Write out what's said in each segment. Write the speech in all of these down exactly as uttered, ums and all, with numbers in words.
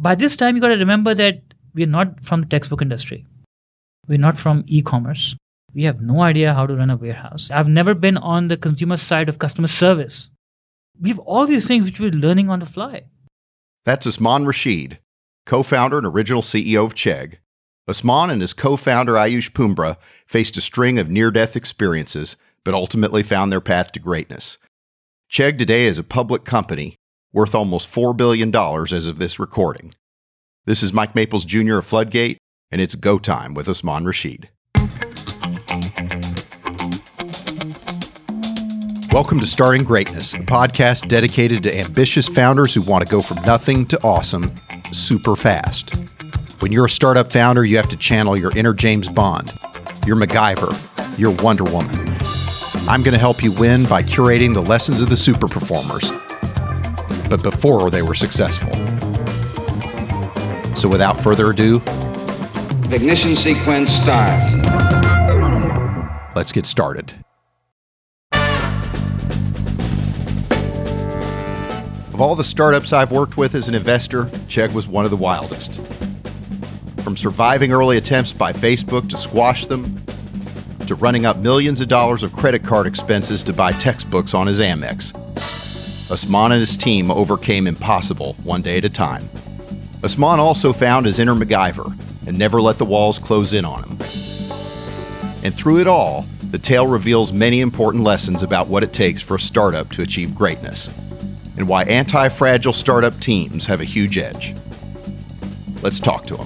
by this time, you got to remember that we're not from the textbook industry. We're not from e-commerce. We have no idea how to run a warehouse. I've never been on the consumer side of customer service. We have all these things which we're learning on the fly. That's Usman Rashid, co-founder and original C E O of Chegg. Usman and his co-founder Ayush Pumbra faced a string of near-death experiences, but ultimately found their path to greatness. Chegg today is a public company worth almost four billion dollars as of this recording. This is Mike Maples Junior of Floodgate, and it's go time with Usman Rashid. Welcome to Starting Greatness, a podcast dedicated to ambitious founders who want to go from nothing to awesome super fast. When you're a startup founder, you have to channel your inner James Bond, your MacGyver, your Wonder Woman. I'm going to help you win by curating the lessons of the super performers, but before they were successful. So without further ado, ignition sequence start. Let's get started. Of all the startups I've worked with as an investor, Chegg was one of the wildest. From surviving early attempts by Facebook to squash them, to running up millions of dollars of credit card expenses to buy textbooks on his Amex, Usman and his team overcame impossible one day at a time. Usman also found his inner MacGyver and never let the walls close in on him. And through it all, the tale reveals many important lessons about what it takes for a startup to achieve greatness, and why anti-fragile startup teams have a huge edge. Let's talk to him.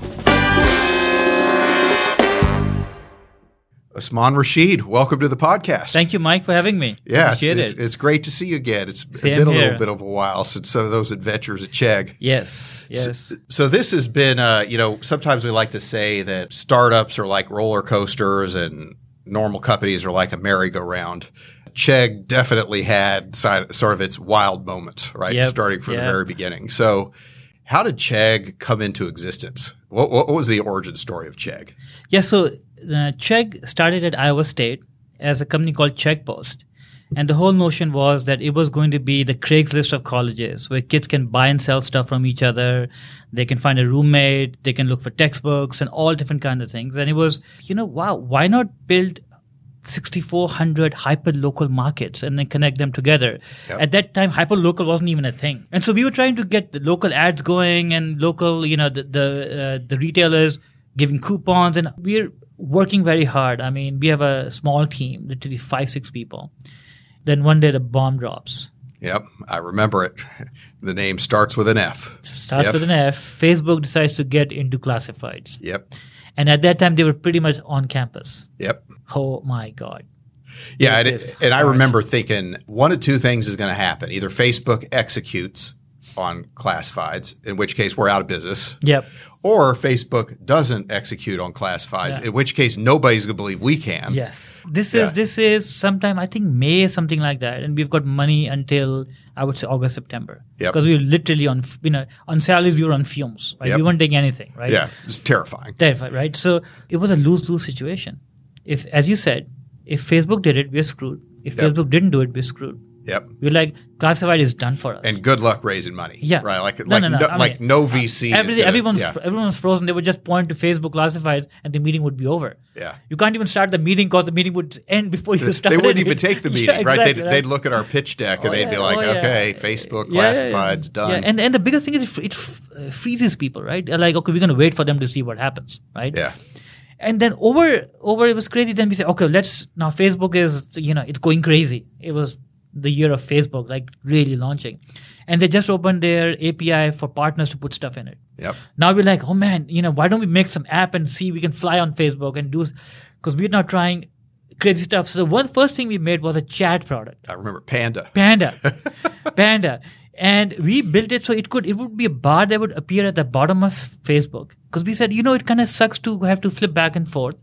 Usman Rashid, welcome to the podcast. Thank you, Mike, for having me. Yeah, it's, Appreciate it's, it. it's great to see you again. It's Same been a here. little bit of a while since some of those adventures at Chegg. Yes, yes. So, so this has been, uh, you know, sometimes we like to say that startups are like roller coasters and normal companies are like a merry-go-round. Chegg definitely had side, sort of its wild moments, right? Yep, Starting from yep. the very beginning. So how did Chegg come into existence? What, what was the origin story of Chegg? Yeah, so uh, Chegg started at Iowa State as a company called CheggPost. And the whole notion was that it was going to be the Craigslist of colleges, where kids can buy and sell stuff from each other. They can find a roommate. They can look for textbooks and all different kinds of things. And it was, you know, wow, why not build sixty-four hundred hyper-local markets and then connect them together. Yep. At that time, hyper-local wasn't even a thing. And so we were trying to get the local ads going and local, you know, the the, uh, the retailers giving coupons. And we're working very hard. I mean, we have a small team, literally five, six people. Then one day the bomb drops. Yep, I remember it. The name starts with an F. Starts yep. with an F. Facebook decides to get into classifieds. Yep. And at that time, they were pretty much on campus. Yep. Oh, my God. Yeah, and, This it, is and I harsh. remember thinking one of two things is going to happen. Either Facebook executes on classifieds, in which case we're out of business. Yep. Or Facebook doesn't execute on classifieds, Yeah. in which case nobody's going to believe we can. Yes. This Yeah. is this is sometime, I think May, something like that. And we've got money until, I would say, August, September. Yep. Because we were literally on, you know, on salaries, we were on fumes. Right? Yep. We weren't taking anything, right? Yeah, it's terrifying. Terrified, right? So it was a lose-lose situation. If, as you said, if Facebook did it, we're screwed. If Yep. Facebook didn't do it, we're screwed. Yep. We're like, classified is done for us. And good luck raising money. Yeah. Right. Like, No, like, no, no. no, I like mean, no V C. Every, is gonna, everyone's yeah. everyone's frozen. They would just point to Facebook classifieds and the meeting would be over. Yeah. You can't even start the meeting because the meeting would end before you started. They wouldn't even it. take the meeting, Yeah, right? exactly, They'd, they'd look at our pitch deck and Oh, they'd yeah, be like, oh, yeah. okay, Facebook Yeah, yeah, yeah. classifieds done. Yeah, and and the biggest thing is it, it uh, freezes people, right? They're like, okay, we're going to wait for them to see what happens, right? yeah. And then over over it was crazy. Then we say, okay, let's now Facebook is, you know, it's going crazy. It was the year of Facebook, like really launching. And they just opened their A P I for partners to put stuff in it. Yep. Now we're like, oh man, you know, why don't we make some app and see we can fly on Facebook and do, because we're now trying crazy stuff. So the one first thing we made was a chat product. I remember Panda. Panda. Panda. And we built it so it could, it would be a bar that would appear at the bottom of Facebook. Because we said, you know, it kind of sucks to have to flip back and forth.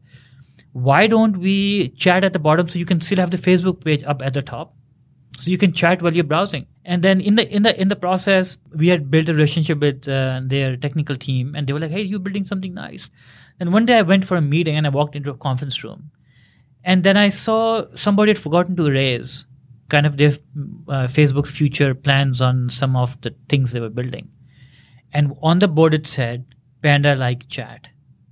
Why don't we chat at the bottom so you can still have the Facebook page up at the top? So you can chat while you're browsing. And then in the in the in the process, we had built a relationship with uh, their technical team, and they were like, "Hey, you're building something nice." And one day I went for a meeting, and I walked into a conference room, and then I saw somebody had forgotten to erase kind of their uh, Facebook's future plans on some of the things they were building. And on the board it said, Panda like chat.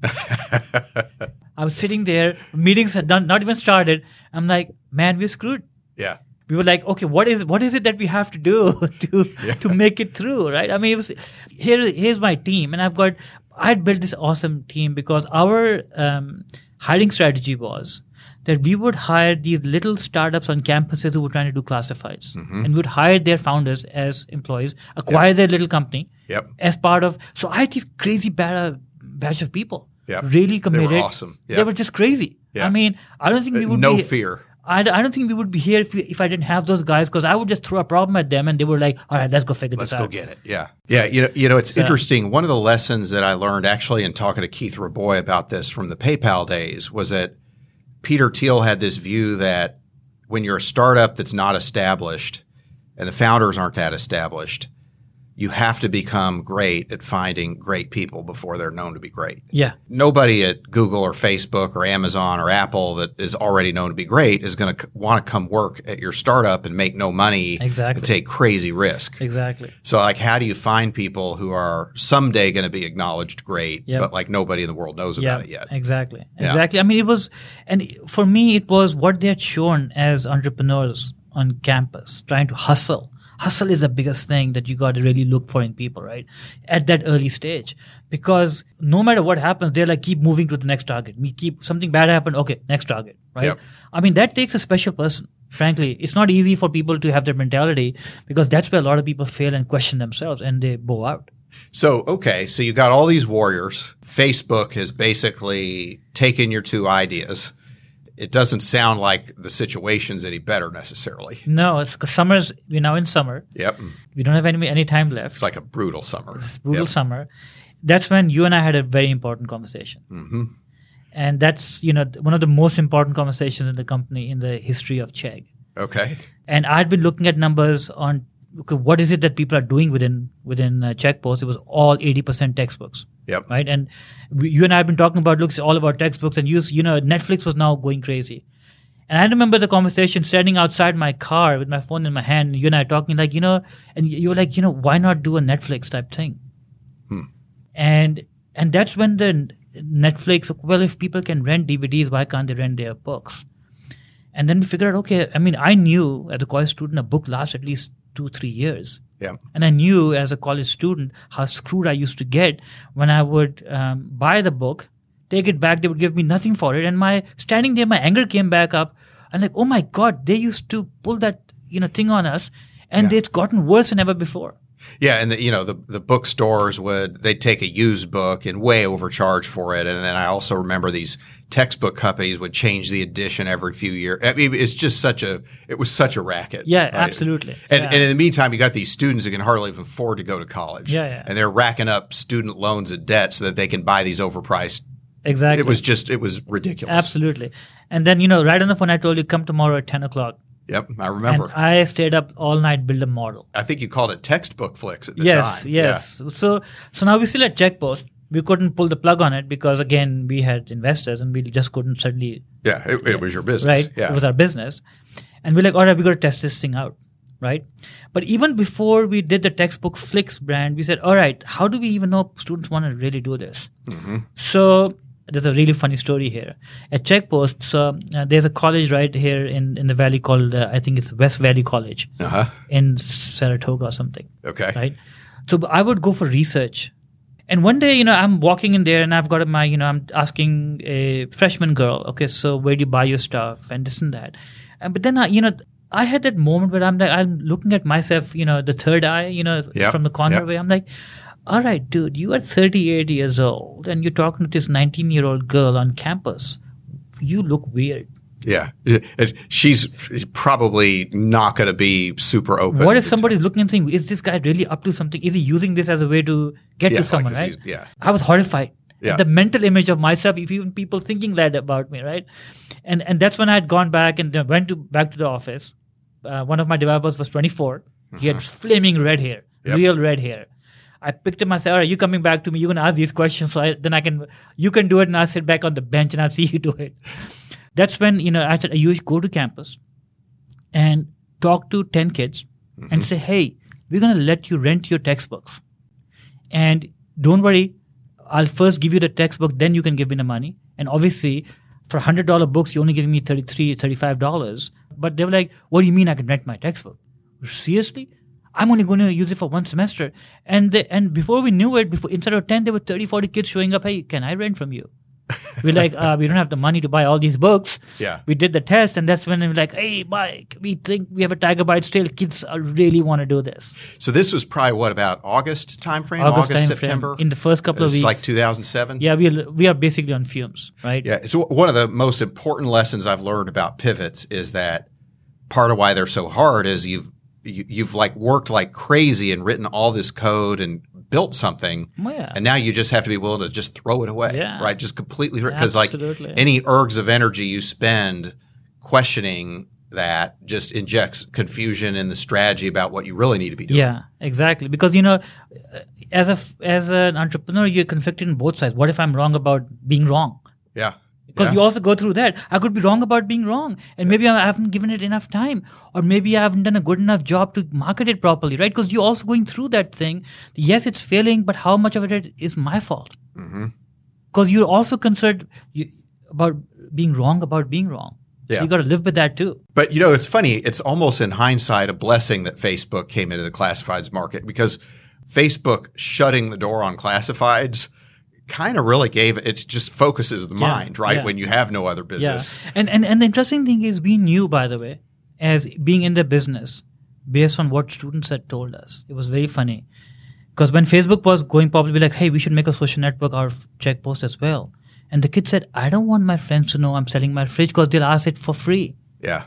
I was sitting there, meetings had done, not even started. I'm like, man, we're screwed. Yeah. We were like, okay, what is what is it that we have to do to Yeah. to make it through, right? I mean, it was here. Here's my team, and I've got. I'd built this awesome team because our um, hiring strategy was that we would hire these little startups on campuses who were trying to do classifieds, Mm-hmm. and we would hire their founders as employees, acquire Yep. their little company Yep. as part of. So I had these crazy ba- batch of people, Yep. really They were committed. awesome. They Yep. were just crazy. Yeah. I mean, I don't think we would No be, fear. I, I don't think we would be here if, we, if I didn't have those guys because I would just throw a problem at them and they were like, all right, let's go figure Let's this go out. get it. Yeah. Yeah. You know, you know, it's So- interesting. One of the lessons that I learned actually in talking to Keith Raboy about this from the PayPal days was that Peter Thiel had this view that when you're a startup that's not established and the founders aren't that established, you have to become great at finding great people before they're known to be great. Yeah. Nobody at Google or Facebook or Amazon or Apple that is already known to be great is going to c- want to come work at your startup and make no money Exactly. and take crazy risk. Exactly. So like, how do you find people who are someday going to be acknowledged great, Yep. but like nobody in the world knows Yeah, about it yet? exactly. Yeah. Exactly. I mean, it was, and for me, it was what they had shown as entrepreneurs on campus, trying to hustle. Hustle is the biggest thing that you got to really look for in people, right? At that early stage. Because no matter what happens, they're like, keep moving to the next target. We keep, something bad happened, okay, next target, right? Yep. I mean, that takes a special person. Frankly, it's not easy for people to have that mentality because that's where a lot of people fail and question themselves and they bow out. So, okay. So you got all these warriors. Facebook has basically taken your two ideas. It doesn't sound like the situation's any better necessarily. No, it's because summer's, we're now in summer. Yep. We don't have any, any time left. It's like a brutal summer. It's brutal Yep. summer. That's when you and I had a very important conversation. Mm-hmm. And that's, you know, one of the most important conversations in the company in the history of Chegg. Okay. And I'd been looking at numbers on okay, what is it that people are doing within within uh, Checkpost. It was all eighty percent textbooks. Yep. Right. And we, you and I have been talking about, look, it's all about textbooks. And you, you know, Netflix was now going crazy. And I remember the conversation standing outside my car with my phone in my hand. And you and I talking like, you know, and you were like, you know, why not do a Netflix type thing? Hmm. And and that's when the Netflix, well, if people can rent D V Ds, why can't they rent their books? And then we figured out, okay, I mean, I knew as a college student, a book lasts at least two, three years. Yeah. And I knew as a college student how screwed I used to get when I would um, buy the book, take it back, they would give me nothing for it. And my standing there, my anger came back up. I'm like, oh my God, they used to pull that, you know, thing on us. And Yeah. it's gotten worse than ever before. Yeah, and the, you know the the bookstores would they'd take a used book and way overcharge for it, and then I also remember these textbook companies would change the edition every few years. I mean, it's just such a it was such a racket. Yeah, right? absolutely. And, Yeah. and in the meantime, you got these students who can hardly even afford to go to college. Yeah, yeah. And they're racking up student loans and debt so that they can buy these overpriced. Exactly. It was just it was ridiculous. Absolutely. And then, you know, right on the phone, I told you, come tomorrow at ten o'clock. Yep, I remember. And I stayed up all night, build a model. I think you called it textbook flicks at the Yes, time. yes. So, so now we still at Checkpost. We couldn't pull the plug on it because, again, we had investors and we just couldn't suddenly, Yeah, yeah it, it was your business. right? Yeah. It was our business. And we're like, all right, we got to test this thing out, right? But even before we did the textbook flicks brand, we said, all right, how do we even know students want to really do this? Mm-hmm. So there's a really funny story here. At Checkpost, so uh, there's a college right here in, in the valley called, uh, I think it's West Valley College Uh-huh. in Saratoga or something. Okay. Right? So I would go for research. And one day, you know, I'm walking in there and I've got my, you know, I'm asking a freshman girl, okay, so where do you buy your stuff and this and that. And, but then, I, you know, I had that moment where I'm like, I'm looking at myself, you know, the third eye, you know, Yep. from the corner Yep. away. I'm like, all right, dude, you are thirty-eight years old and you're talking to this nineteen-year-old girl on campus. You look weird. Yeah. It- it- she's probably not going to be super open. What if somebody's looking and saying, is this guy really up to something? Is he using this as a way to get Yeah, to like, someone, is right? he- yeah. I was horrified. Yeah. The mental image of myself, if even people thinking that about me, right? And and that's when I had gone back and then went to back to the office. Uh, one of my developers was twenty-four. He had flaming red hair, Yep. real red hair. I picked him. I said, all right, you coming back to me. You're going to ask these questions. So I, then I can, you can do it and I'll sit back on the bench and I'll see you do it. That's when, you know, I said, you go to campus and talk to ten kids and say, hey, we're going to let you rent your textbooks. And don't worry, I'll first give you the textbook, then you can give me the money. And obviously, for one hundred dollars books, you're only giving me thirty-three dollars, thirty-five dollars. But they were like, what do you mean I can rent my textbook? Seriously? I'm only going to use it for one semester. And they, and before we knew it, before instead of ten, there were thirty, forty kids showing up. Hey, can I rent from you? We're like, uh, we don't have the money to buy all these books. Yeah. We did the test, and that's when we were like, hey, Mike, we think we have a Tiger Bytes tale. Kids uh, really want to do this. So this was probably, what, about August timeframe? August, August time September? Frame. In the first couple of It's weeks. like two thousand seven? Yeah, we are, we are basically on fumes, right? Yeah. So one of the most important lessons I've learned about pivots is that part of why they're so hard is you've you, you've like worked like crazy and written all this code and built something, Oh, yeah. and now you just have to be willing to just throw it away, Yeah. right? Just completely, because like Absolutely. any ergs of energy you spend questioning that just injects confusion in the strategy about what you really need to be doing. Yeah, exactly. Because, you know, as a as an entrepreneur, you're conflicted on both sides. What if I'm wrong about being wrong? Yeah. Because Yeah. you also go through that. I could be wrong about being wrong. And maybe I haven't given it enough time. Or maybe I haven't done a good enough job to market it properly, right? Because you're also going through that thing. Yes, it's failing, but how much of it is my fault? Because mm-hmm. you're also concerned you, about being wrong about being wrong. Yeah. So you got to live with that too. But, you know, it's funny. It's almost in hindsight a blessing that Facebook came into the classifieds market, because Facebook shutting the door on classifieds kind of really gave it just focuses the Yeah, mind, right? yeah. When you have no other business. Yeah. And, and and the interesting thing is, we knew, by the way, as being in the business, based on what students had told us. It was very funny. Because when Facebook was going public, we were like, hey, we should make a social network out of Checkpost as well. And the kid said, I don't want my friends to know I'm selling my fridge because they'll ask it for free. Yeah.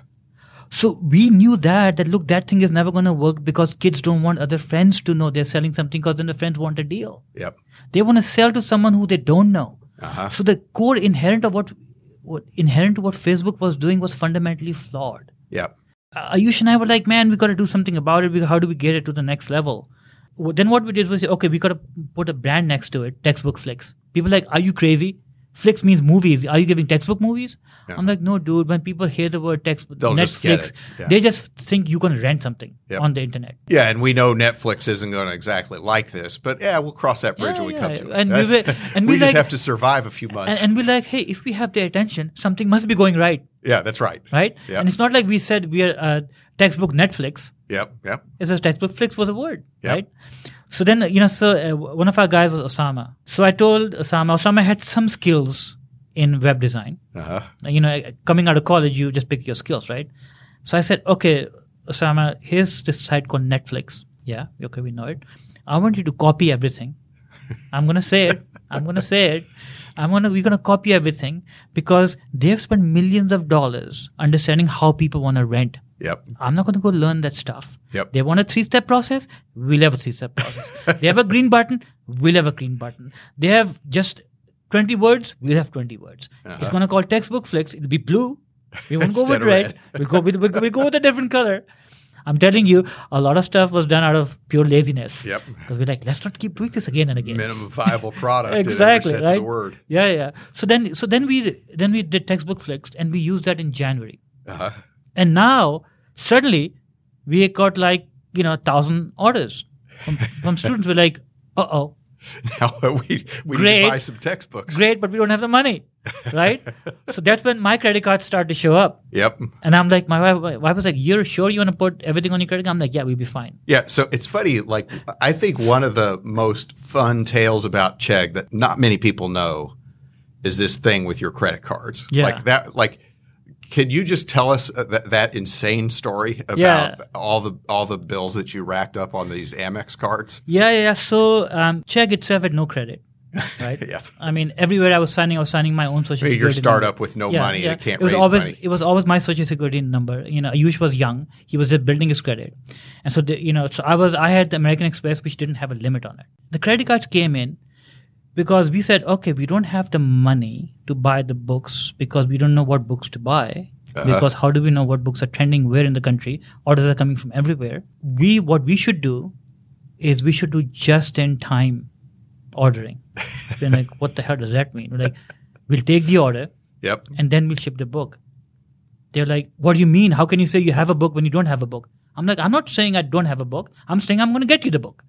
So we knew that, that look, that thing is never going to work because kids don't want other friends to know they're selling something, because then the friends want a deal. Yep. They want to sell to someone who they don't know. Uh-huh. So the core inherent of what, what inherent to what Facebook was doing was fundamentally flawed. Yep. Uh, Ayush and I were like, man, we got to do something about it. We- How do we get it to the next level? Well, then what we did was say, okay, we got to put a brand next to it, Textbook Flicks. People are like, are you crazy? Flicks means movies. Are you giving textbook movies? Yeah. I'm like, no, dude. When people hear the word text, They'll just get Netflix, it. Yeah. they just think you can rent something Yep. on the internet. Yeah, and we know Netflix isn't going to exactly like this, but yeah, we'll cross that bridge Yeah, when we yeah. come to it. And we That's- were- and we we just like- have to survive a few And, months. and we're like, hey, if we have their attention, something must be going right, yeah, that's right. right? Yep. And it's not like we said we are uh, textbook Netflix. Yep, yep. It's a textbook Flicks was a word, Yep. right? So then, you know, so uh, one of our guys was Osama. So I told Osama, Osama had some skills in web design. Uh-huh. You know, coming out of college, you just pick your skills, right? So I said, okay, Osama, here's this site called Netflix. Yeah, okay, we know it. I want you to copy everything. I'm going to say it. I'm going to say it. I'm going to, we're going to copy everything because they've spent millions of dollars understanding how people want to rent. Yep. I'm not going to go learn that stuff. Yep. They want a three-step process. We'll have a three-step process. They have a green button. We'll have a green button. They have just twenty words. We'll have twenty words. Uh-huh. It's going to call textbook Flicks. It'll be blue. We won't go Instead with of red. red. We'll go with, we'll, we'll go with a different color. I'm telling you, a lot of stuff was done out of pure laziness. Yep. Because we're like, let's not keep doing this again and again. Minimum viable product Exactly, in every sense right? of the word. Yeah, yeah. So then, so then we then we did textbook Flicks, and we used that in January. Uh-huh. And now, suddenly, we got like, you know, a thousand orders from, from students. We're like, uh-oh, Now we we need Great. to buy some textbooks. great, but we don't have the money, right? So that's when my credit cards started to show up. Yep. And I'm like, my wife, my wife was like, you're sure you want to put everything on your credit card? I'm like, yeah, we'll be fine. Yeah, so it's funny. Like, I think one of the most fun tales about Chegg that not many people know is this thing with your credit cards. Yeah. Like that. Like, can you just tell us that, that insane story about Yeah. all the all the bills that you racked up on these Amex cards? Yeah, yeah, yeah. So um, Chegg itself had no credit, right? Yep. I mean, everywhere I was signing, I was signing my own social Your security startup number. with no Yeah, money, yeah. it can't it was raise always, money. It was always my social security number. You know, Ayush was young; he was just building his credit, and so the, you know, so I was I had the American Express, which didn't have a limit on it. The credit cards came in because we said, okay, we don't have the money to buy the books because we don't know what books to buy. Uh-huh. Because how do we know what books are trending where in the country? Orders are coming from everywhere. We what we should do is we should do just in time ordering. We're like, what the hell does that mean? We're like, we'll take the order Yep. and then we'll ship the book. They're like, what do you mean? How can you say you have a book when you don't have a book? I'm like, I'm not saying I don't have a book. I'm saying I'm going to get you the book.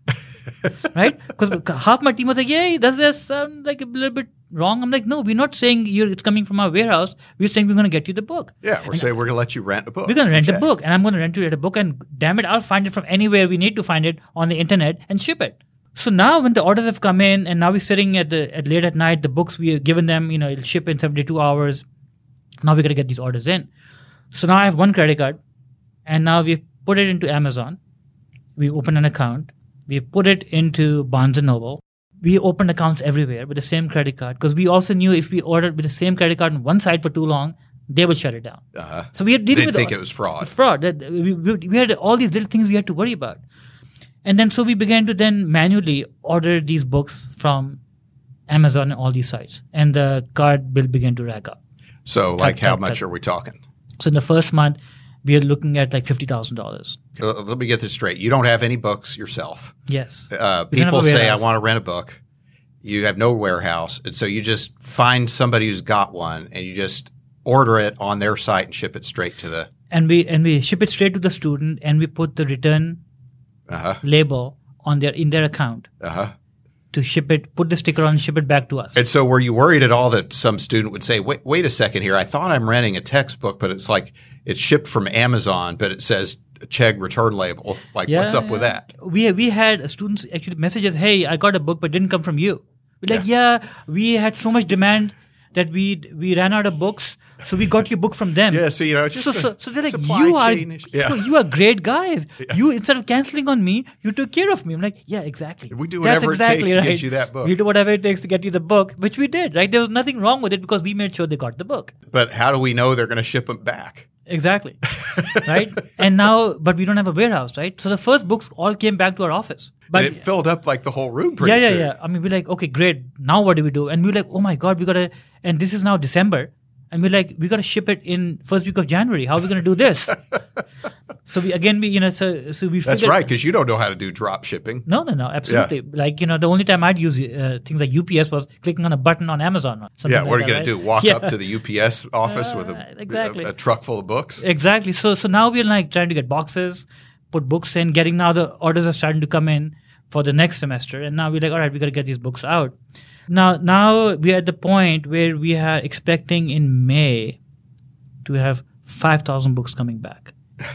right? Because half my team was like, yeah, does this sound like a little bit wrong? I'm like, no, we're not saying you're, it's coming from our warehouse. We're saying we're going to get you the book. Yeah, we're and saying we're going to let you rent a book. We're going to rent Check. a book, and I'm going to rent you a book, and damn it, I'll find it from anywhere we need to find it on the internet and ship it. So now when the orders have come in, and now we're sitting at the at late at night, the books we have given them, you know, it'll ship in seventy-two hours. Now we got to get these orders in. So now I have one credit card, and now we've put it into Amazon. We opened an account. We put it into Barnes and Noble. We opened accounts everywhere with the same credit card because we also knew if we ordered with the same credit card on one side for too long, they would shut it down. Uh-huh. So we had dealing They with think all, it was fraud. Fraud. That- We, we, we had all these little things we had to worry about. And then so we began to then manually order these books from Amazon and all these sites. And the card bill began to rack up. So, like, Cut, how cut, much cut. are we talking? So in the first month, we are looking at like fifty thousand dollars. Uh, Let me get this straight. You don't have any books yourself. Yes. Uh, We don't have people a say, I warehouse. want to rent a book. You have no warehouse. And so you just find somebody who's got one and you just order it on their site and ship it straight to the And we and we ship it straight to the student, and we put the return uh-huh, label on their in their account uh-huh. to ship it, put the sticker on, and ship it back to us. And so were you worried at all that some student would say, wait, wait a second here. I thought I'm renting a textbook, but it's like it's shipped from Amazon, but it says Chegg return label. Like, what's up with yeah. that? We we had students actually message us, "Hey, I got a book, but it didn't come from you." We're like, "Yeah, we had so much demand that we we ran out of books, so we got your book from them." Yeah, so, you know, it's just so, a so, so they're like, supply "You are chain issue." Yeah. you, you are great guys. You instead of canceling on me, you took care of me." I'm like, "Yeah, exactly. We do That's whatever it exactly takes to right. get you that book. We do whatever it takes to get you the book," which we did. Right? There was nothing wrong with it because we made sure they got the book. But how do we know they're going to ship them back? Exactly. Right? And now, but we don't have a warehouse, right? So the first books all came back to our office. But And it filled up like the whole room pretty yeah, yeah, soon. yeah. I mean, we're like, okay, great. Now what do we do? And we're like, oh my God, we got to, and this is now December. And we're like, we got to ship it in first week of January. How are we going to do this? So we, again, we, you know, so, so we That's figured- right, because you don't know how to do drop shipping. No, no, no, absolutely. Like, you know, the only time I'd use uh, things like U P S was clicking on a button on Amazon. Or something Yeah, like what are you that, going to right? do? Walk Yeah. up to the U P S office with Uh, a, exactly. a, a truck full of books? Exactly. So so now we're like trying to get boxes, put books in, getting now the orders are starting to come in for the next semester. And now we're like, all right, we got to get these books out. Now now we're at the point where we are expecting in May to have five thousand books coming back.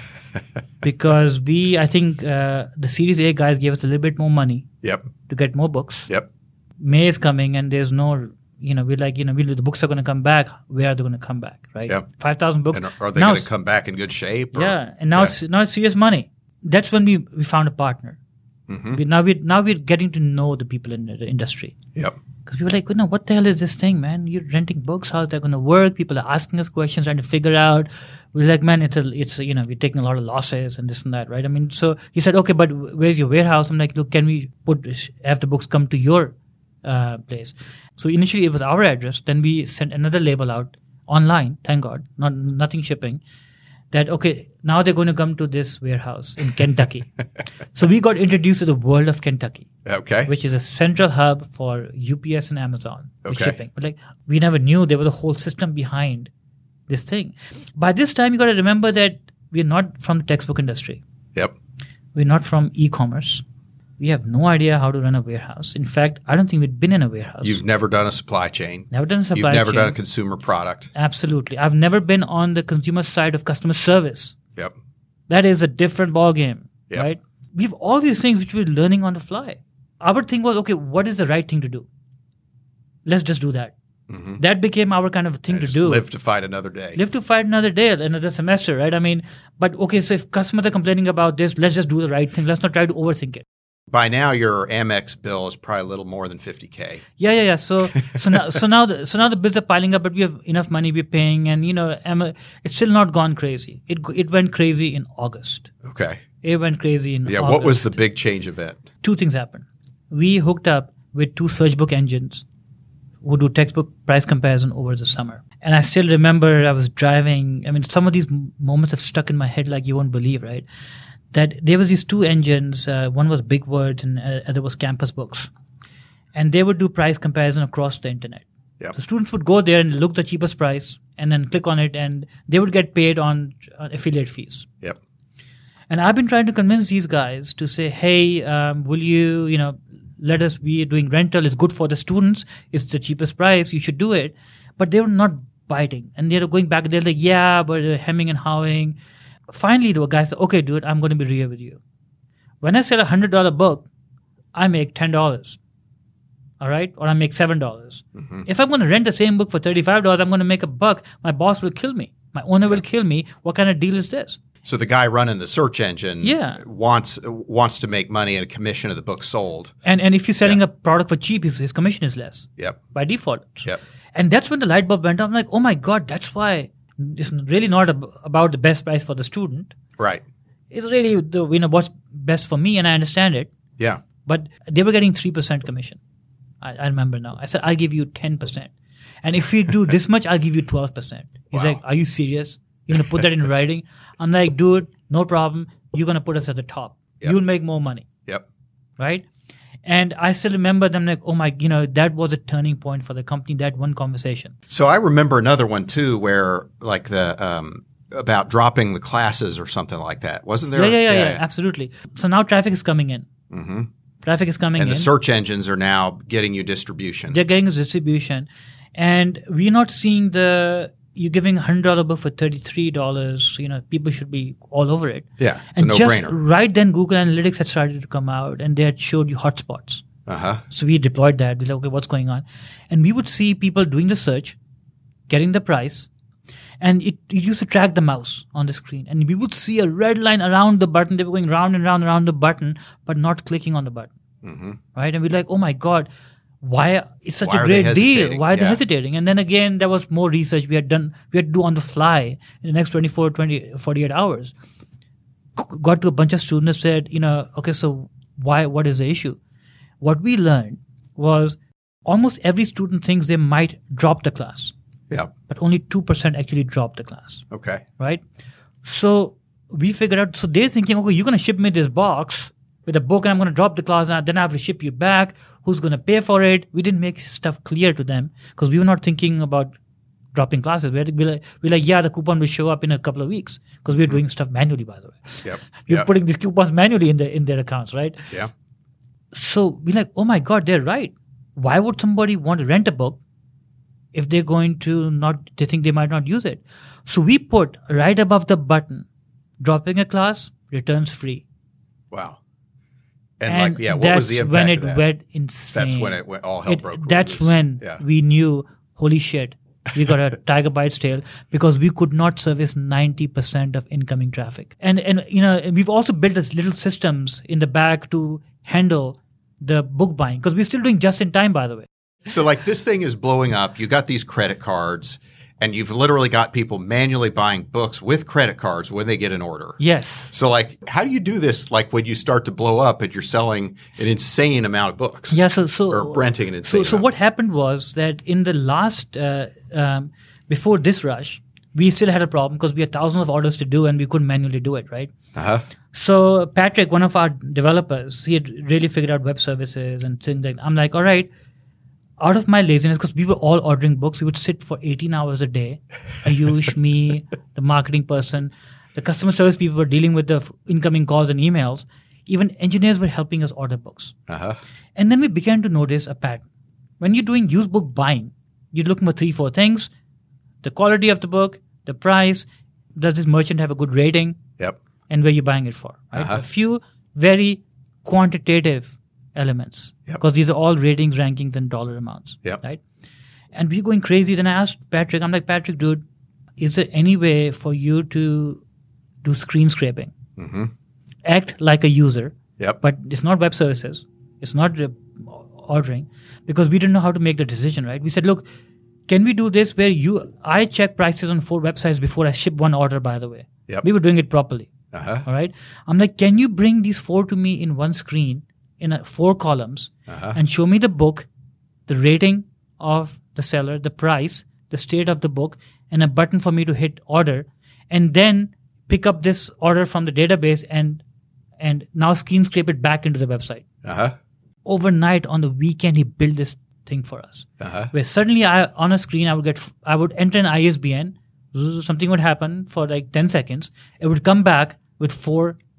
Because we, I think uh, the Series A guys gave us a little bit more money Yep, to get more books. yep. May is coming and there's no, you know, we're like, you know, we, the books are going to come back. Where are they going to come back, right? Yeah. five thousand books. And are, are they Now going to come back in good shape? or- yeah, and now Yeah. it's now it's serious money. That's when we, we found a partner. Mm-hmm. We, now we now we're getting to know the people in the industry Yep. because we were like, well, no, what the hell is this thing, man? You're renting books. How's that going to work? People are asking us questions, trying to figure out. We're like, man, it's a, it's a, you know, we're taking a lot of losses and this and that, right? I mean, so he said, okay, but where's your warehouse? I'm like, look, can we put have the books come to your uh, place? So initially it was our address. Then we sent another label out online. Thank God, not nothing shipping. That okay, now they're going to come to this warehouse in Kentucky. So we got introduced to the world of Kentucky, Okay. which is a central hub for U P S and Amazon with Okay. shipping. But like we never knew there was a whole system behind this thing. By this time, you got to remember that we're not from the textbook industry. Yep. We're not from e-commerce. We have no idea how to run a warehouse. In fact, I don't think we've been in a warehouse. You've never done a supply chain. never done a supply You've never chain. done a consumer product. Absolutely. I've never been on the consumer side of customer service. Yep. That is a different ballgame, Yep. right? We have all these things which we're learning on the fly. Our thing was, okay, what is the right thing to do? Let's just do that. That became our kind of thing to Just do. live to fight another day. Live to fight another day, another semester, right? I mean, but okay, so if customers are complaining about this, let's just do the right thing. Let's not try to overthink it. By now, your Amex bill is probably a little more than fifty K. Yeah, yeah, yeah. So, so now, so now, the, so now the bills are piling up, but we have enough money we're paying, and you know, Emma, it's still not gone crazy. It it went crazy in August. Okay. It went crazy in Yeah. August. What was the big change event? Two things happened. We hooked up with two search book engines who do textbook price comparison over the summer. And I still remember I was driving. I mean, some of these m- moments have stuck in my head like you won't believe, right? That there was these two engines. Uh, one was Big Word and uh, other was Campus Books. And they would do price comparison across the internet. Yep. So students would go there and look the cheapest price and then click on it and they would get paid on, on affiliate fees. Yep. And I've been trying to convince these guys to say, hey, um, will you, you know, let us be doing rental. It's good for the students. It's the cheapest price. You should do it. But they were not biting. And they're going back. They're like, yeah, but they're hemming and hawing. Finally, the guy said, okay, dude, I'm going to be real with you. When I sell a one hundred dollars book, I make ten dollars. All right? Or I make seven dollars. Mm-hmm. If I'm going to rent the same book for thirty-five dollars, I'm going to make a buck. My boss will kill me. My owner will kill me. What kind of deal is this? So the guy running the search engine yeah. wants wants to make money and a commission of the book sold. And and if you're selling yeah. a product for cheap, his, his commission is less. Yep. By default. Yep. And that's when the light bulb went off. I'm like, oh my God, that's why it's really not ab- about the best price for the student. Right. It's really the, you know, what's best for me, and I understand it. Yeah. But they were getting three percent commission. I, I remember now. I said, I'll give you ten percent. And if you do this much, I'll give you twelve percent. He's wow. like, are you serious? You're going to put that in writing? I'm like, dude, no problem. You're going to put us at the top. Yep. You'll make more money. Yep. Right? And I still remember them like, oh my, you know, that was a turning point for the company, that one conversation. So I remember another one too where like the, um, about dropping the classes or something like that. Wasn't there? Yeah, yeah, yeah, yeah, yeah. Absolutely. So now traffic is coming in. Mm-hmm. Traffic is coming in. And the search engines are now getting you distribution. They're getting us distribution. And we're not seeing the, you're giving a one hundred dollars book for thirty-three dollars. You know, people should be all over it. Yeah, it's and a no-brainer. Just right then, Google Analytics had started to come out and they had showed you hotspots. Uh-huh. So we deployed that. We're like, okay, what's going on? And we would see people doing the search, getting the price, and it, it used to track the mouse on the screen. And we would see a red line around the button. They were going round and round and around the button, but not clicking on the button. Mm-hmm. Right? And we're like, oh my God, why it's such why a great deal? Why are yeah. they hesitating? And then again, there was more research we had done. We had to do on the fly in the next twenty-four, twenty, forty-eight hours. Got to a bunch of students that said, you know, okay, so why? What is the issue? What we learned was almost every student thinks they might drop the class. Yeah. But only two percent actually drop the class. Okay. Right? So we figured out, so they're thinking, okay, you're going to ship me this box with a book and I'm going to drop the class and then I have to ship you back. Who's going to pay for it? We didn't make stuff clear to them because we were not thinking about dropping classes. We had to be like, we're like, yeah, the coupon will show up in a couple of weeks because we're mm-hmm. doing stuff manually, by the way. Yep. We're yep. putting these coupons manually in their, in their accounts, right? Yeah. So we're like, oh my God, they're right. Why would somebody want to rent a book if they're going to not, they think they might not use it? So we put right above the button, dropping a class, returns free. Wow. And, and like, yeah, what was the impact when of it that? went insane. That's when it went, all hell it, broke loose. That's when yeah. we knew, holy shit, we got a tiger by its tail because we could not service ninety percent of incoming traffic. And, and you know, we've also built this little systems in the back to handle the book buying because we're still doing just in time, by the way. So like this thing is blowing up. You got these credit cards and you've literally got people manually buying books with credit cards when they get an order. Yes. So like, how do you do this? Like when you start to blow up and you're selling an insane amount of books. Yeah. So, so or renting an insane. So, so amount. what happened was that in the last, uh, um, before this rush, we still had a problem because we had thousands of orders to do and we couldn't manually do it, right? Uh-huh. So Patrick, one of our developers, he had really figured out web services and things like that. I'm like, all right, out of my laziness, because we were all ordering books, we would sit for eighteen hours a day. Ayush, me, the marketing person, the customer service people were dealing with the f- incoming calls and emails. Even engineers were helping us order books. Uh-huh. And then we began to notice a pattern. When you're doing used book buying, you're looking for three, four things. The quality of the book, the price, does this merchant have a good rating? Yep. And where you're buying it for. Right? Uh-huh. A few very quantitative elements because yep. these are all ratings, rankings, and dollar amounts. Yep. Right? And we're going crazy. Then I asked Patrick, I'm like, Patrick, dude, is there any way for you to do screen scraping? Mm-hmm. Act like a user, yep. but it's not web services. It's not uh, ordering because we didn't know how to make the decision, right? We said, look, can we do this where you, I check prices on four websites before I ship one order, by the way. Yep. We were doing it properly. Uh-huh. All right. I'm like, can you bring these four to me in one screen in a, four columns uh-huh. and show me the book, the rating of the seller, the price, the state of the book, and a button for me to hit order, and then pick up this order from the database and and now screen scrape it back into the website. Uh-huh. Overnight on the weekend, he built this thing for us. Uh-huh. Where suddenly I on a screen I would get I would enter an I S B N, something would happen for like ten seconds. It would come back with four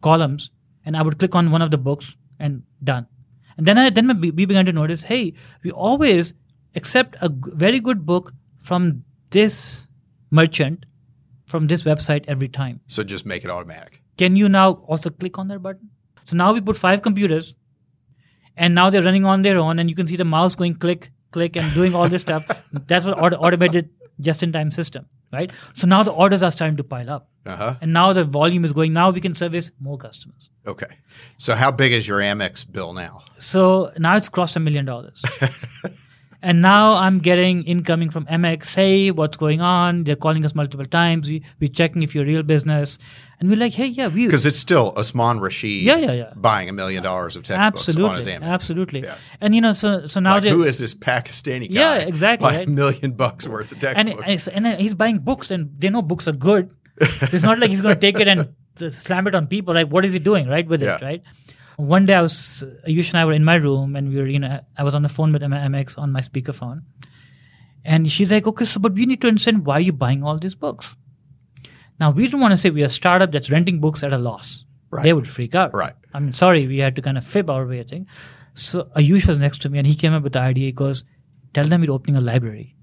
columns, and I would click on one of the books and done. And then I then we began to notice, hey, we always accept a g- very good book from this merchant, from this website every time. So just make it automatic. Can you now also click on that button? So now we put five computers, and now they're running on their own, and you can see the mouse going click, click, and doing all this stuff. That's what auto- automated just-in-time system, right? So now the orders are starting to pile up. Uh-huh. And now the volume is going. Now we can service more customers. Okay. So how big is your Amex bill now? So now it's crossed a million dollars. And now I'm getting incoming from Amex. Hey, what's going on? They're calling us multiple times. We, we're checking if you're real business. And we're like, hey, yeah, we... Because it's still Usman Rashid yeah, yeah, yeah. buying a million dollars of textbooks absolutely, on his Amex. Absolutely. Yeah. And, you know, so so now... Like, they who is this Pakistani guy yeah, exactly, buying right? a million bucks worth of textbooks? And, and he's buying books, and they know books are good. It's not like he's going to take it and slam it on people. Like, what is he doing, right, with yeah. it, right? One day I was... Ayush and I were in my room, and we were, you know, I was on the phone with Amex on my speakerphone. And she's like, okay, so but we need to understand why you're buying all these books. Now, we didn't want to say we're a startup that's renting books at a loss. Right. They would freak out. Right. I mean, sorry, we had to kind of fib our way, I think. So Ayush was next to me, and he came up with the idea. He goes, tell them you're opening a library.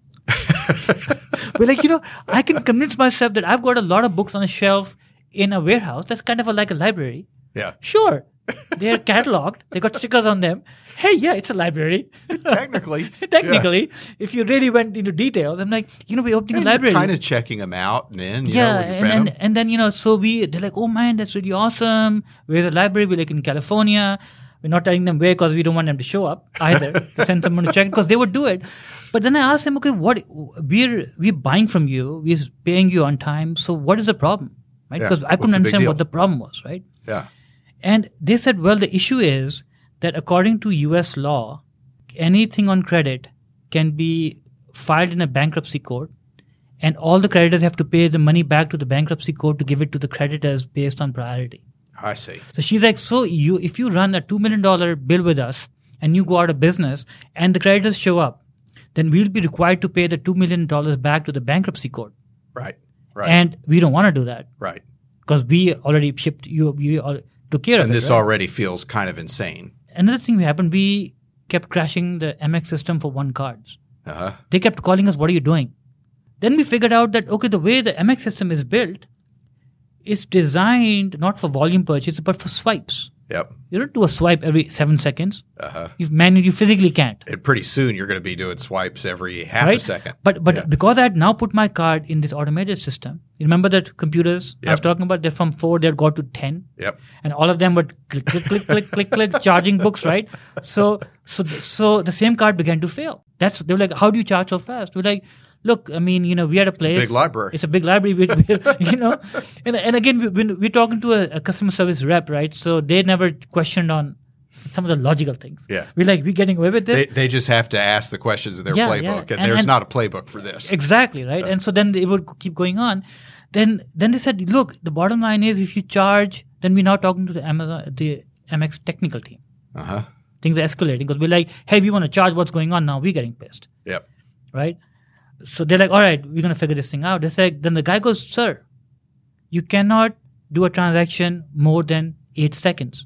We're like, you know, I can convince myself that I've got a lot of books on a shelf in a warehouse. That's kind of a, like a library. Yeah. Sure. They're cataloged. They got stickers on them. Hey, yeah, it's a library. Technically. Technically. Yeah. If you really went into details, I'm like, you know, we're opening and a library. You're kind of checking them out and then, you yeah, know, when you and, print and, them. and then, you know, so we, they're like, oh man, that's really awesome. Where's the library? We're like in California. We're not telling them where because we don't want them to show up either. To send someone to check because they would do it. But then I asked them, okay, what, we're, we're buying from you. We're paying you on time. So what is the problem? Right? Yeah. Because I couldn't What's the big understand deal? what the problem was, right? Yeah. And they said, well, the issue is that according to U S law, anything on credit can be filed in a bankruptcy court, and all the creditors have to pay the money back to the bankruptcy court to give it to the creditors based on priority. I see. So she's like, so you, if you run a two million dollars bill with us and you go out of business and the creditors show up, then we'll be required to pay the two million dollars back to the bankruptcy court. Right. Right. And we don't want to do that. Right. Because we already shipped you, you already took care of it. And this right? already feels kind of insane. Another thing happened, we kept crashing the Amex system for one cards. Uh-huh. They kept calling us, what are you doing? Then we figured out that, okay, the way the Amex system is built is designed not for volume purchase, but for swipes. Yep. You don't do a swipe every seven seconds. Uh-huh. You manually, you physically can't. And pretty soon you're going to be doing swipes every half right? a second. But but Yeah. because I had now put my card in this automated system, you remember that computers I was Yep. talking about, they're from four, they'd got to ten. Yep. And all of them would click, click, click, click, click, click, charging books, right? So, so, so the same card began to fail. That's, they were like, how do you charge so fast? We're like, look, I mean, you know, we had a place. big library. It's a big library. We, we, you know, and, and again, we, we, we're talking to a, a customer service rep, right? So they never questioned on some of the logical things. Yeah. We're like, we're getting away with this. They, they just have to ask the questions in their Yeah, playbook, yeah. and, And- there's and- not a playbook for this. Exactly, right? And so then they would keep going on. Then then they said, look, the bottom line is if you charge, then we're now talking to the Amazon, the Amex technical team. Uh-huh. Things are escalating because we're like, hey, we want to charge, what's going on now? We're getting pissed, Yep. right? So they're like, all right, we're going to figure this thing out. They said, then the guy goes, sir, you cannot do a transaction more than eight seconds.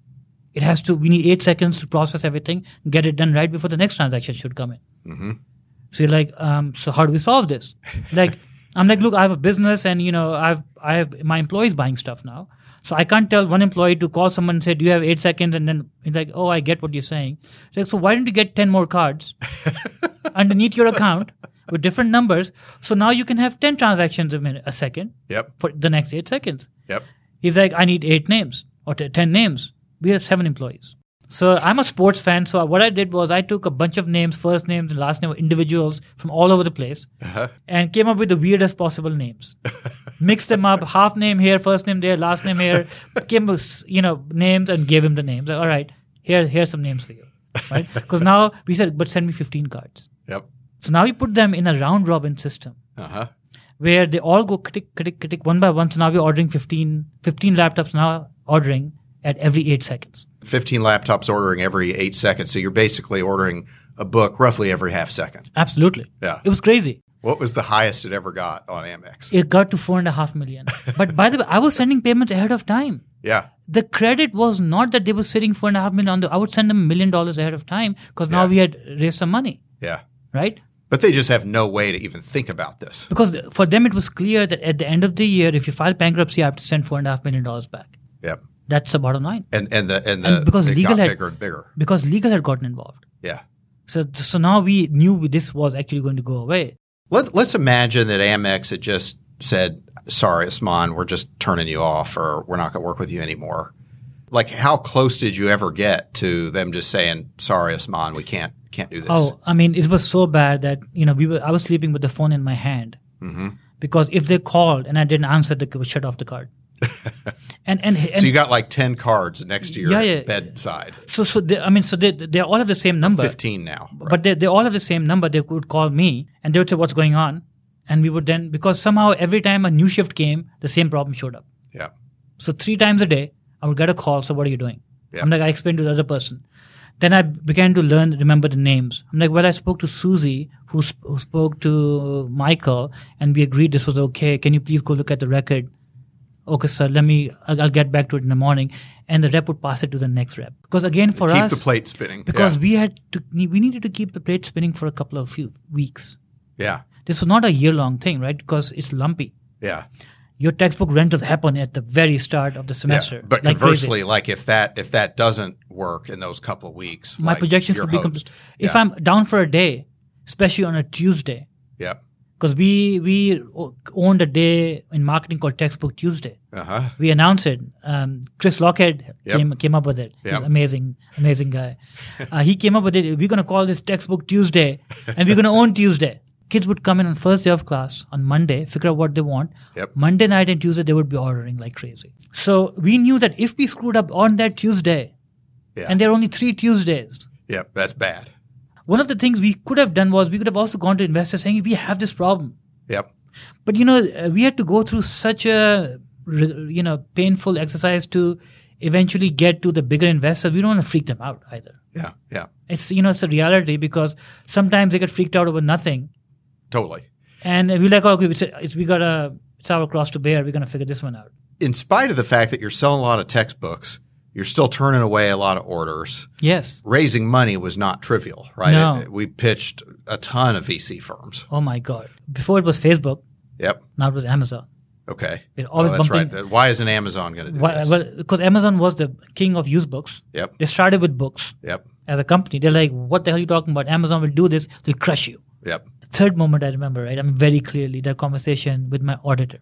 It has to, we need eight seconds to process everything, get it done right before the next transaction should come in. Mm-hmm. So you're like, um, so how do we solve this? Like, I'm like, look, I have a business and, you know, I've, I have my employees buying stuff now. So I can't tell one employee to call someone and say, do you have eight seconds? And then he's like, oh, I get what you're saying. So, like, so why don't you get ten more cards underneath your account with different numbers? So now you can have ten transactions a minute, a second Yep. for the next eight seconds. Yep. He's like, I need eight names or t- ten names. We have seven employees. So I'm a sports fan. So what I did was I took a bunch of names, first names and last name of individuals from all over the place Uh-huh. and came up with the weirdest possible names. Mixed them up, half name here, first name there, last name here. Came with, you know, names and gave him the names. Like, all right, here, here's some names for you. Right? Because now we said, but send me fifteen cards. Yep. So now we put them in a round robin system Uh-huh. where they all go critic, critic, critic one by one. So now we're ordering fifteen, fifteen laptops now ordering at every eight seconds. fifteen laptops ordering every eight seconds. So you're basically ordering a book roughly every half second. Absolutely. Yeah. It was crazy. What was the highest it ever got on Amex? It got to four and a half million. But by the way, I was sending payments ahead of time. Yeah. The credit was not that they were sitting four and a half million on the, I would send them a million dollars ahead of time because now Yeah. we had raised some money. Yeah. Right? But they just have no way to even think about this. Because for them, it was clear that at the end of the year, if you file bankruptcy, I have to send four and a half million dollars back. Yep. That's the bottom line. And and the and the And because it legal got had, bigger and bigger. Because legal had gotten involved. Yeah. So so now we knew this was actually going to go away. Let's let's imagine that Amex had just said, "Sorry, Usman, we're just turning you off, or we're not going to work with you anymore." Like, how close did you ever get to them just saying, "Sorry, Usman, we can't can't do this"? Oh, I mean, it was so bad that you know we were. I was sleeping with the phone in my hand Mm-hmm. because if they called and I didn't answer, they would shut off the card. and, and and So you got like ten cards next to your Yeah, yeah. bedside. so so they, I mean, so they they all have the same number. Fifteen now, right? But they, they all have the same number. They would call me and they would say, "What's going on?" And we would then, because somehow every time a new shift came, the same problem showed up. yeah, So three times a day, I would get a call. So what are you doing? Yeah. I'm like, I explained to the other person. Then I began to learn, remember the names. I'm like, well, I spoke to Susie, who, sp- who spoke to Michael, and we agreed this was okay. Can you please go look at the record? Okay, sir, let me, I'll, I'll get back to it in the morning. And the rep would pass it to the next rep. Because again, for keep us, the plate spinning. because yeah. we had to, we needed to keep the plate spinning for a couple of few weeks. yeah, This was not a year-long thing, right? Because it's lumpy. yeah. Your textbook rentals happen at the very start of the semester. Yeah. But like conversely, crazy. like if that if that doesn't work in those couple of weeks, My like projections you're could be hosed. complete. If Yeah. I'm down for a day, especially on a Tuesday, yeah, because we we owned a day in marketing called Textbook Tuesday. uh huh, We announced it. Um, Chris Lockhead Yep. came came up with it. He's Yep. an amazing, amazing guy. Uh, he came up with it. We're going to call this Textbook Tuesday, and we're going to own Tuesday. Kids would come in on first day of class on Monday, figure out what they want. Yep. Monday night and Tuesday, they would be ordering like crazy. So we knew that if we screwed up on that Tuesday, yeah, and there are only three Tuesdays, yeah. That's bad. one of the things we could have done was we could have also gone to investors saying, we have this problem. Yep. But, you know, uh, we had to go through such a, re- you know, painful exercise to eventually get to the bigger investors. We don't want to freak them out either. Yeah, yeah. It's, you know, it's a reality because sometimes they get freaked out over nothing. Totally. And we're like, oh, okay, it's, it's, we got a, it's our cross to bear. We're going to figure this one out. In spite of the fact that you're selling a lot of textbooks, you're still turning away a lot of orders. Yes. Raising money was not trivial, right? No. It- we pitched a ton of V C firms. Oh, my God. Before it was Facebook, Yep. now it was Amazon. Okay. They're always oh, that's bumping- right. Why isn't Amazon going to do Why, this? well, because Amazon was the king of used books. Yep. They started with books. Yep. As a company, they're like, what the hell are you talking about? Amazon will do this. They'll crush you. Yep. Third moment I remember, right? I mean, very clearly, that conversation with my auditor.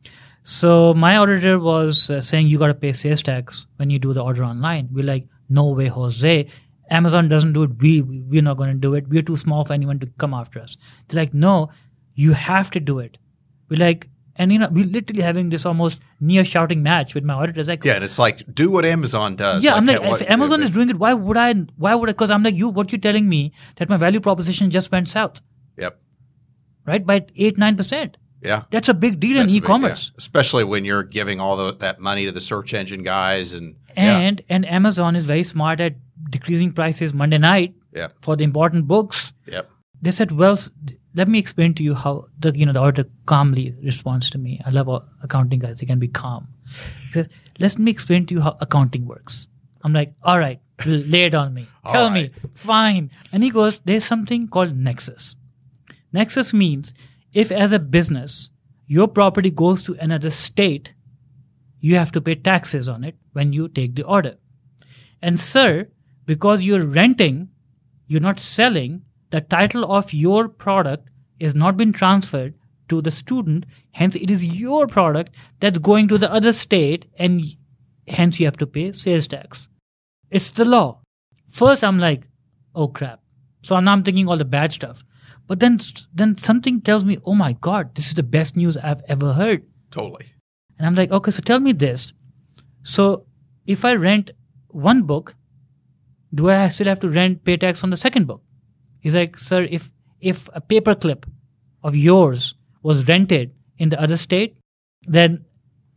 So my auditor was uh, saying, you got to pay sales tax when you do the order online. We're like, no way, Jose. Amazon doesn't do it. We, we're not going to do it. We're too small for anyone to come after us. They're like, no, you have to do it. We're like, and you know, we're literally having this almost near shouting match with my auditors. Like, Yeah, and it's like, do what Amazon does. yeah, I'm like, what- if Amazon is doing it, why would I? Why would I? Because I'm like, you, what you're telling me that my value proposition just went south, Yep. right? By eight, nine percent. Yeah. That's a big deal That's in a big- e-commerce. yeah. Especially when you're giving all the, that money to the search engine guys. And yeah. And and Amazon is very smart at decreasing prices Monday night Yep. for the important books. Yep. They said, well, s- let me explain to you how the you know the auditor calmly responds to me. I love uh, accounting guys; they can be calm. He says, let me explain to you how accounting works. I'm like, all right, lay it on me. Tell All me, fine. And he goes, there's something called nexus. Nexus means if as a business your property goes to another state, you have to pay taxes on it when you take the order. And sir, because you're renting, you're not selling, the title of your product is not been transferred to the student, hence it is your product that's going to the other state and hence you have to pay sales tax. It's the law. First I'm like, oh crap. So now I'm thinking all the bad stuff. But then then something tells me, oh my God, this is the best news I've ever heard. Totally. And I'm like, okay, so tell me this. So if I rent one book, do I still have to rent, pay tax on the second book? He's like, sir, if if a paperclip of yours was rented in the other state, then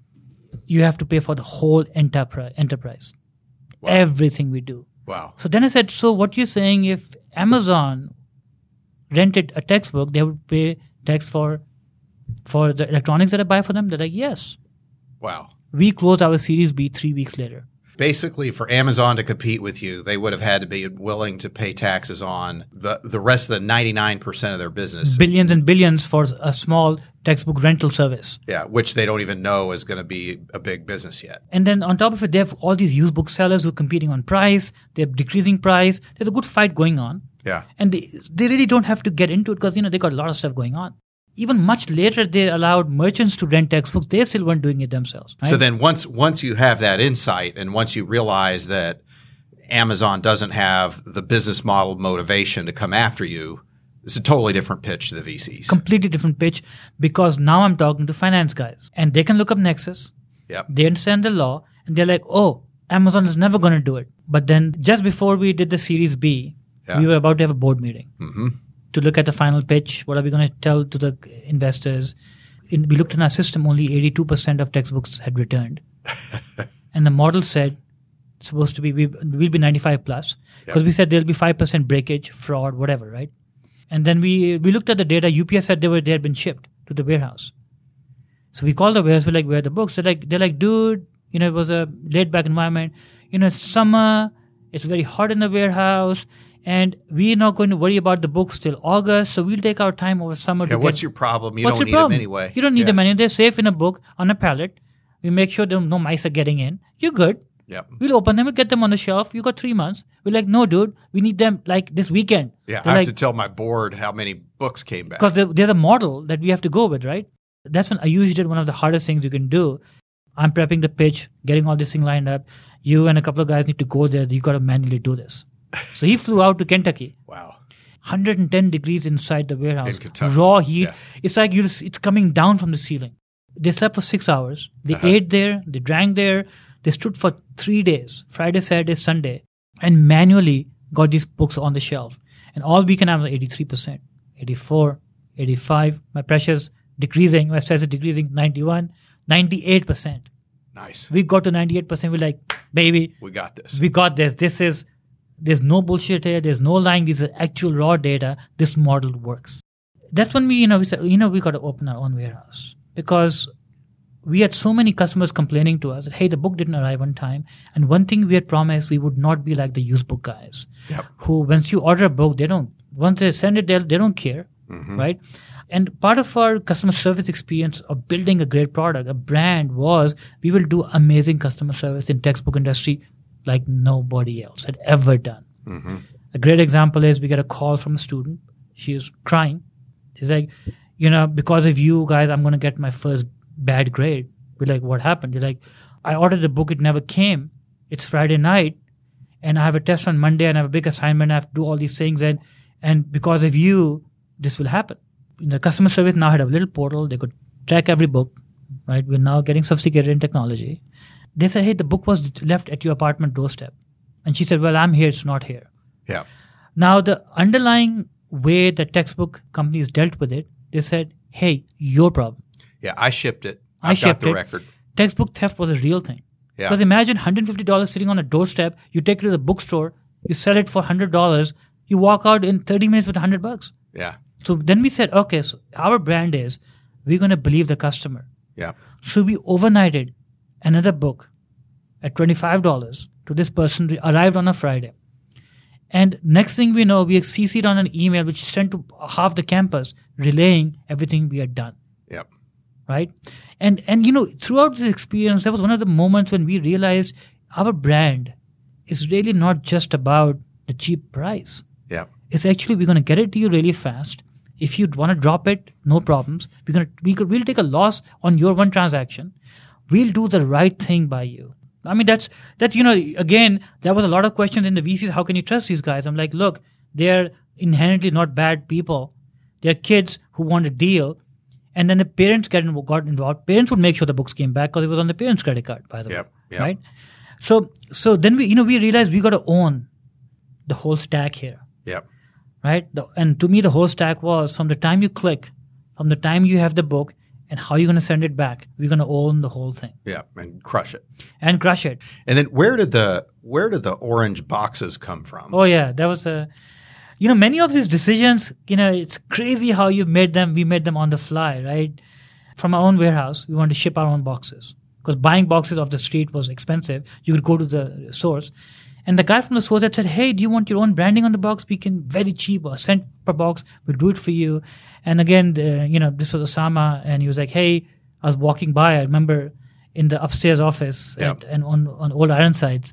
you have to pay for the whole enterprise. enterprise. Wow. Everything we do. Wow. So then I said, so what you're saying, if Amazon rented a textbook, they would pay text for for the electronics that I buy for them? They're like, yes. Wow. We closed our Series B three weeks later. Basically, for Amazon to compete with you, they would have had to be willing to pay taxes on the, the rest of the ninety-nine percent of their business. Billions and billions for a small textbook rental service. Yeah, which they don't even know is going to be a big business yet. And then on top of it, they have all these used book sellers who are competing on price. They're decreasing price. There's a good fight going on. Yeah. And they, they really don't have to get into it because, you know, they got a lot of stuff going on. Even much later, they allowed merchants to rent textbooks. They still weren't doing it themselves. Right? So then once once you have that insight and once you realize that Amazon doesn't have the business model motivation to come after you, it's a totally different pitch to the V Cs. Completely different pitch because now I'm talking to finance guys. And they can look up Nexus. Yep. They understand the law. And they're like, oh, Amazon is never going to do it. But then just before we did the Series B, yeah. we were about to have a board meeting. Mm-hmm. To look at the final pitch, what are we going to tell to the investors? In, we looked in our system, only eighty-two percent of textbooks had returned. And the model said it's supposed to be, we, we'll be ninety-five plus. Because yep. we said there'll be five percent breakage, fraud, whatever, right? And then we we looked at the data. U P S said they were they had been shipped to the warehouse. So we called the warehouse, we're like, where are the books? They're like, they're like, dude, you know, it was a laid back environment. You know, it's summer, it's very hot in the warehouse. And we're not going to worry about the books till August, so we'll take our time over summer yeah, to what's get... your problem? You what's don't your need problem? them anyway. You don't need yeah. them anyway. They're safe in a book, on a pallet. We make sure there no mice are getting in. You're good. Yep. We'll open them, we'll get them on the shelf. You got three months. We're like, no, dude, we need them like this weekend. Yeah, They're I have like, to tell my board how many books came back. Because there's a model that we have to go with, right? That's when I usually did one of the hardest things you can do. I'm prepping the pitch, getting all this thing lined up. You and a couple of guys need to go there. You got to manually do this. So he flew out to Kentucky. Wow. one hundred ten degrees inside the warehouse. In Kentucky. Raw heat. Yeah. It's like you it's coming down from the ceiling. They slept for six hours. They uh-huh. ate there. They drank there. They stood for three days, Friday, Saturday, Sunday, and manually got these books on the shelf. And all weekend I was eighty-three percent, eighty-four, eighty-five. My pressure's decreasing. My stress is decreasing. ninety-one, ninety-eight percent. Nice. We got to ninety-eight percent. We're like, baby. We got this. We got this. This is, there's no bullshit here. There's no lying. These are actual raw data. This model works. That's when we, you know, we said, you know, we got to open our own warehouse because we had so many customers complaining to us that, hey, the book didn't arrive on time. And one thing we had promised, we would not be like the used book guys yep. who, once you order a book, they don't, once they send it, they, they don't care, mm-hmm. right? And part of our customer service experience of building a great product, a brand, was we will do amazing customer service in textbook industry like nobody else had ever done. Mm-hmm. A great example is we get a call from a student. She is crying. She's like, you know, because of you guys, I'm going to get my first bad grade. We're like, what happened? You're like, I ordered the book. It never came. It's Friday night and I have a test on Monday and I have a big assignment. I have to do all these things. And, and because of you, this will happen. The customer service now had a little portal. They could track every book, right? We're now getting sophisticated in technology. They said, hey, the book was left at your apartment doorstep. And she said, well, I'm here. It's not here. Yeah. Now, the underlying way that textbook companies dealt with it, they said, hey, your problem. Yeah, I shipped it. I I've shipped got the it. record. Textbook theft was a real thing. Yeah. Because imagine one hundred fifty dollars sitting on a doorstep. You take it to the bookstore. You sell it for one hundred dollars. You walk out in thirty minutes with one hundred bucks. Yeah. So then we said, okay, so our brand is we're going to believe the customer. Yeah. So we overnighted another book at twenty-five dollars to this person who arrived on a Friday. And next thing we know, we C C'd on an email which sent to half the campus relaying everything we had done. Yep. Right? And, and you know, throughout this experience, there was one of the moments when we realized our brand is really not just about the cheap price. Yeah. It's actually, we're going to get it to you really fast. If you want to drop it, no problems. We're going to, we could, we'll take a loss on your one transaction. We'll do the right thing by you. I mean, that's, that's, you know, again, there was a lot of questions in the V Cs. How can you trust these guys? I'm like, look, they're inherently not bad people. They're kids who want a deal. And then the parents get involved, got involved. Parents would make sure the books came back because it was on the parents' credit card, by the yep, way. Yep. Right? So, so then we, you know, we realized we got to own the whole stack here. Yep. Right? The, and to me, the whole stack was from the time you click, from the time you have the book, and how you're going to send it back. We're going to own the whole thing. Yeah, and crush it. And crush it. And then where did the where did the orange boxes come from? Oh, yeah. That was a you know, many of these decisions, you know, it's crazy how you've made them, we made them on the fly, right? From our own warehouse, we wanted to ship our own boxes because buying boxes off the street was expensive. You could go to the source. And the guy from the source had said, hey, do you want your own branding on the box? We can, very cheap, a cent per box, we'll do it for you. And again, the, you know, this was Osama, and he was like, hey, I was walking by, I remember in the upstairs office Yep. at, and on, on Old Ironsides.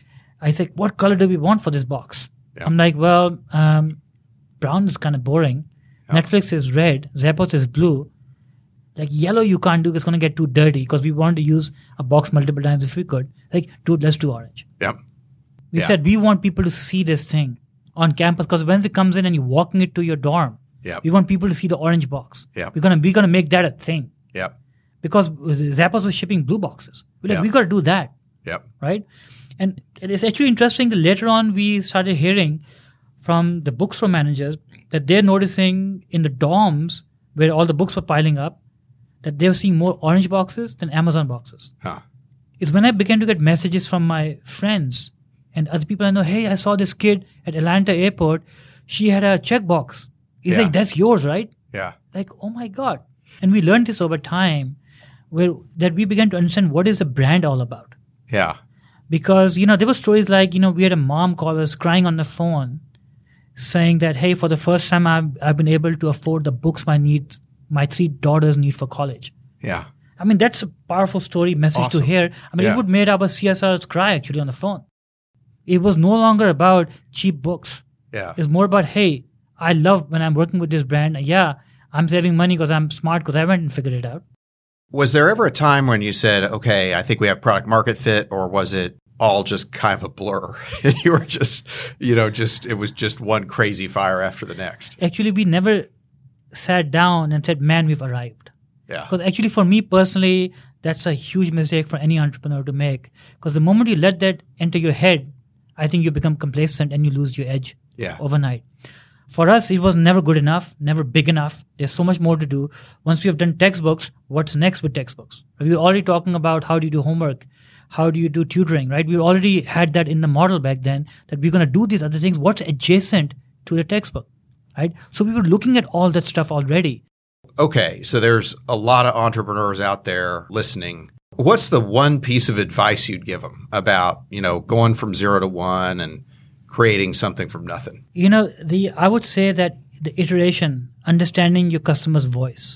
I said, what color do we want for this box? Yep. I'm like, well, um, brown is kind of boring. Yep. Netflix is red. Zappos is blue. Like yellow you can't do, it's going to get too dirty because we want to use a box multiple times if we could. Like, dude, let's do orange. Yep. We Yeah. said we want people to see this thing on campus because when it comes in and you're walking it to your dorm, Yep. we want people to see the orange box. Yep. We're gonna we're gonna make that a thing Yep. because Zappos was shipping blue boxes. We're like, Yep. we got to do that, Yep. right? And it is actually interesting that later on we started hearing from the bookstore managers that they're noticing in the dorms where all the books were piling up that they were seeing more orange boxes than Amazon boxes. Huh. It's when I began to get messages from my friends and other people I know, hey, I saw this kid at Atlanta airport. She had a checkbox. He's Yeah. like, that's yours, right? Yeah. Like, oh my God. And we learned this over time where that we began to understand what is a brand all about. Yeah. Because, you know, there were stories like, you know, we had a mom call us crying on the phone saying that, hey, for the first time I've, I've been able to afford the books my need, my three daughters need for college. Yeah. I mean, that's a powerful story message Awesome. to hear. I mean, Yeah. it would made our C S Rs cry actually on the phone. It was no longer about cheap books. Yeah. It's more about, hey, I love when I'm working with this brand. Yeah, I'm saving money because I'm smart because I went and figured it out. Was there ever a time when you said, okay, I think we have product market fit, or was it all just kind of a blur? And you were just, you know, just, it was just one crazy fire after the next. Actually, we never sat down and said, man, we've arrived. Yeah. Because actually, for me personally, that's a huge mistake for any entrepreneur to make. Because the moment you let that enter your head, I think you become complacent and you lose your edge Yeah. overnight. For us, it was never good enough, never big enough. There's so much more to do. Once we have done textbooks, what's next with textbooks? We were already talking about how do you do homework? How do you do tutoring, right? We already had that in the model back then that we're going to do these other things. What's adjacent to the textbook, right? So we were looking at all that stuff already. Okay. So there's a lot of entrepreneurs out there listening. What's the one piece of advice you'd give them about, you know, going from zero to one and creating something from nothing? You know, the I would say that the iteration, understanding your customer's voice,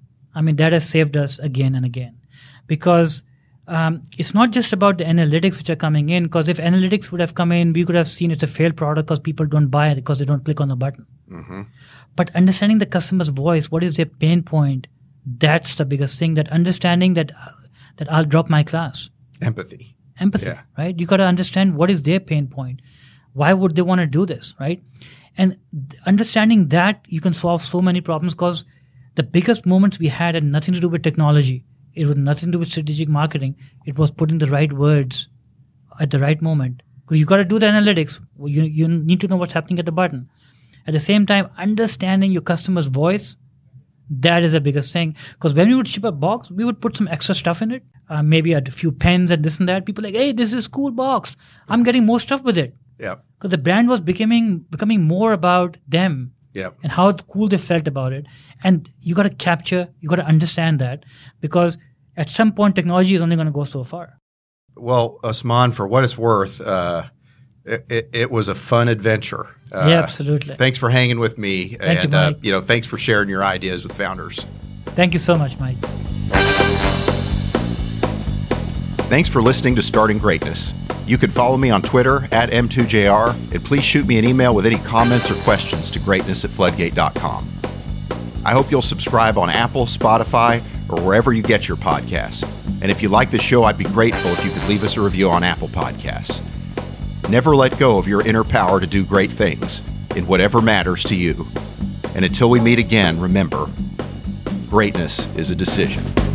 I mean, that has saved us again and again. Because um, it's not just about the analytics which are coming in, because if analytics would have come in, we could have seen it's a failed product because people don't buy it because they don't click on the button. Mm-hmm. But understanding the customer's voice, what is their pain point, that's the biggest thing, that understanding that uh, that I'll drop my class. Empathy. Empathy, Yeah. right? You got to understand what is their pain point. Why would they want to do this, right? And th- understanding that, you can solve so many problems because the biggest moments we had had nothing to do with technology. It was nothing to do with strategic marketing. It was putting the right words at the right moment. Because you got to do the analytics. You, you need to know what's happening at the button. At the same time, understanding your customer's voice, that is the biggest thing. Because when we would ship a box, we would put some extra stuff in it. Uh, maybe a few pens and this and that. People are like, hey, this is a cool box. I'm getting more stuff with it. Yeah. Because the brand was becoming becoming more about them Yeah. and how cool they felt about it. And you got to capture, you got to understand that, because at some point technology is only going to go so far. Well, Osman, for what it's worth, uh, it, it, it was a fun adventure. Uh, Yeah, absolutely. Thanks for hanging with me, Thank you, and uh, Mike. you know, thanks for sharing your ideas with founders. Thank you so much, Mike. Thanks for listening to Starting Greatness. You can follow me on Twitter at M two J R, and please shoot me an email with any comments or questions to greatness at floodgate dot com. I hope you'll subscribe on Apple, Spotify, or wherever you get your podcasts. And if you like the show, I'd be grateful if you could leave us a review on Apple Podcasts. Never let go of your inner power to do great things in whatever matters to you. And until we meet again, remember, greatness is a decision.